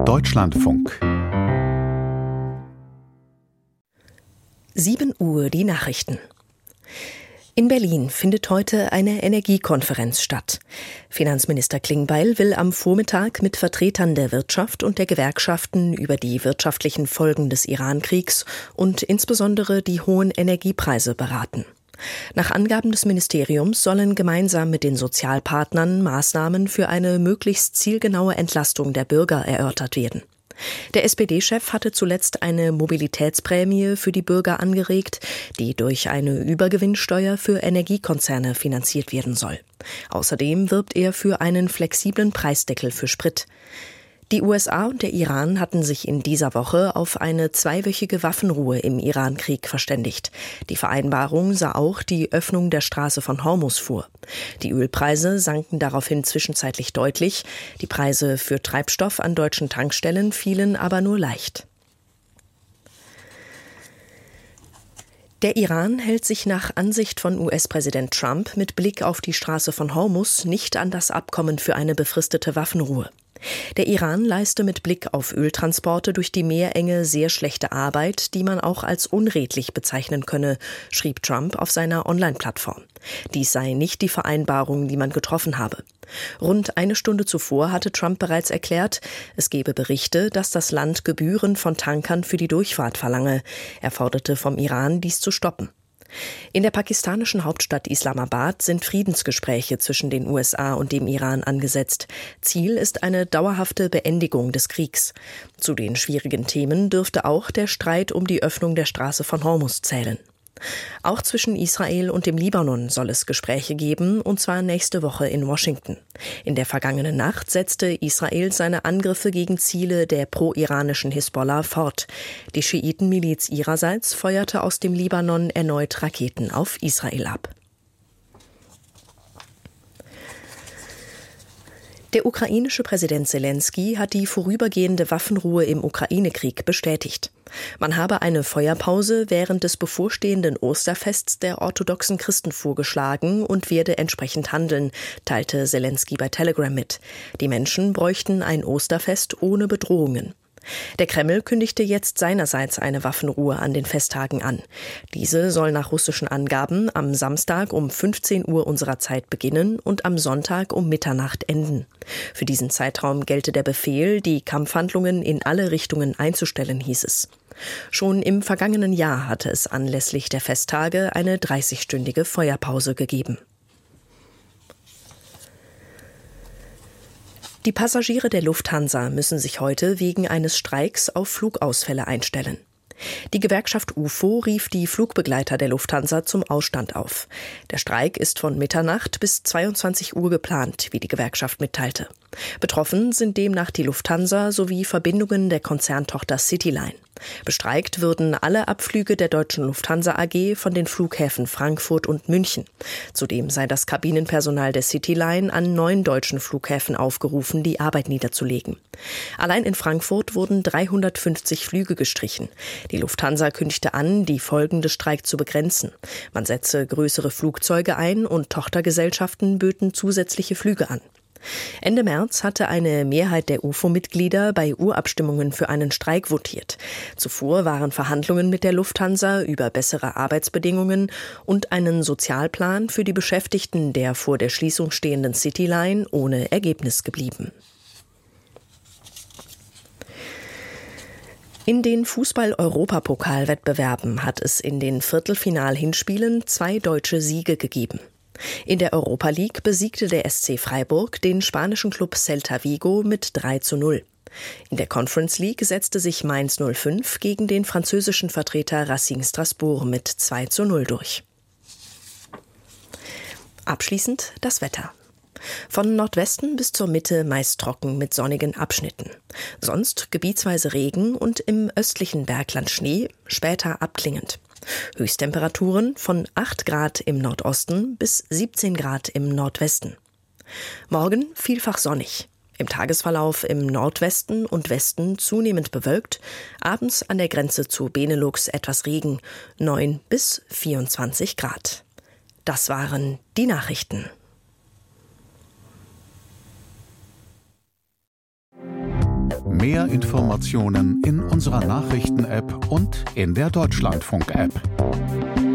Deutschlandfunk. 7 Uhr die Nachrichten. In Berlin findet heute eine Energiekonferenz statt. Finanzminister Klingbeil will am Vormittag mit Vertretern der Wirtschaft und der Gewerkschaften über die wirtschaftlichen Folgen des Iran-Kriegs und insbesondere die hohen Energiepreise beraten. Nach Angaben des Ministeriums sollen gemeinsam mit den Sozialpartnern Maßnahmen für eine möglichst zielgenaue Entlastung der Bürger erörtert werden. Der SPD-Chef hatte zuletzt eine Mobilitätsprämie für die Bürger angeregt, die durch eine Übergewinnsteuer für Energiekonzerne finanziert werden soll. Außerdem wirbt er für einen flexiblen Preisdeckel für Sprit. Die USA und der Iran hatten sich in dieser Woche auf eine 2-wöchige Waffenruhe im Iran-Krieg verständigt. Die Vereinbarung sah auch die Öffnung der Straße von Hormuz vor. Die Ölpreise sanken daraufhin zwischenzeitlich deutlich. Die Preise für Treibstoff an deutschen Tankstellen fielen aber nur leicht. Der Iran hält sich nach Ansicht von US-Präsident Trump mit Blick auf die Straße von Hormuz nicht an das Abkommen für eine befristete Waffenruhe. Der Iran leiste mit Blick auf Öltransporte durch die Meerenge sehr schlechte Arbeit, die man auch als unredlich bezeichnen könne, schrieb Trump auf seiner Online-Plattform. Dies sei nicht die Vereinbarung, die man getroffen habe. Rund eine Stunde zuvor hatte Trump bereits erklärt, es gebe Berichte, dass das Land Gebühren von Tankern für die Durchfahrt verlange. Er forderte vom Iran, dies zu stoppen. In der pakistanischen Hauptstadt Islamabad sind Friedensgespräche zwischen den USA und dem Iran angesetzt. Ziel ist eine dauerhafte Beendigung des Kriegs. Zu den schwierigen Themen dürfte auch der Streit um die Öffnung der Straße von Hormuz zählen. Auch zwischen Israel und dem Libanon soll es Gespräche geben, und zwar nächste Woche in Washington. In der vergangenen Nacht setzte Israel seine Angriffe gegen Ziele der pro-iranischen Hisbollah fort. Die Schiitenmiliz ihrerseits feuerte aus dem Libanon erneut Raketen auf Israel ab. Der ukrainische Präsident Selenskyj hat die vorübergehende Waffenruhe im Ukraine-Krieg bestätigt. Man habe eine Feuerpause während des bevorstehenden Osterfests der orthodoxen Christen vorgeschlagen und werde entsprechend handeln, teilte Selenskyj bei Telegram mit. Die Menschen bräuchten ein Osterfest ohne Bedrohungen. Der Kreml kündigte jetzt seinerseits eine Waffenruhe an den Festtagen an. Diese soll nach russischen Angaben am Samstag um 15 Uhr unserer Zeit beginnen und am Sonntag um Mitternacht enden. Für diesen Zeitraum gelte der Befehl, die Kampfhandlungen in alle Richtungen einzustellen, hieß es. Schon im vergangenen Jahr hatte es anlässlich der Festtage eine 30-stündige Feuerpause gegeben. Die Passagiere der Lufthansa müssen sich heute wegen eines Streiks auf Flugausfälle einstellen. Die Gewerkschaft UFO rief die Flugbegleiter der Lufthansa zum Ausstand auf. Der Streik ist von Mitternacht bis 22 Uhr geplant, wie die Gewerkschaft mitteilte. Betroffen sind demnach die Lufthansa sowie Verbindungen der Konzerntochter Cityline. Bestreikt würden alle Abflüge der Deutschen Lufthansa AG von den Flughäfen Frankfurt und München. Zudem sei das Kabinenpersonal der Cityline an 9 deutschen Flughäfen aufgerufen, die Arbeit niederzulegen. Allein in Frankfurt wurden 350 Flüge gestrichen. Die Lufthansa kündigte an, die Folgen des Streiks zu begrenzen. Man setze größere Flugzeuge ein und Tochtergesellschaften böten zusätzliche Flüge an. Ende März hatte eine Mehrheit der UFO-Mitglieder bei Urabstimmungen für einen Streik votiert. Zuvor waren Verhandlungen mit der Lufthansa über bessere Arbeitsbedingungen und einen Sozialplan für die Beschäftigten der vor der Schließung stehenden Cityline ohne Ergebnis geblieben. In den Fußball-Europapokal-Wettbewerben hat es in den Viertelfinal-Hinspielen 2 deutsche Siege gegeben. In der Europa League besiegte der SC Freiburg den spanischen Club Celta Vigo mit 3:0. In der Conference League setzte sich Mainz 05 gegen den französischen Vertreter Racing Strasbourg mit 2:0 durch. Abschließend das Wetter. Von Nordwesten bis zur Mitte meist trocken mit sonnigen Abschnitten. Sonst gebietsweise Regen und im östlichen Bergland Schnee, später abklingend. Höchsttemperaturen von 8 Grad im Nordosten bis 17 Grad im Nordwesten. Morgen vielfach sonnig. Im Tagesverlauf im Nordwesten und Westen zunehmend bewölkt, abends an der Grenze zu Benelux etwas Regen, 9 bis 24 Grad. Das waren die Nachrichten. Mehr Informationen in unserer Nachrichten-App und in der Deutschlandfunk-App.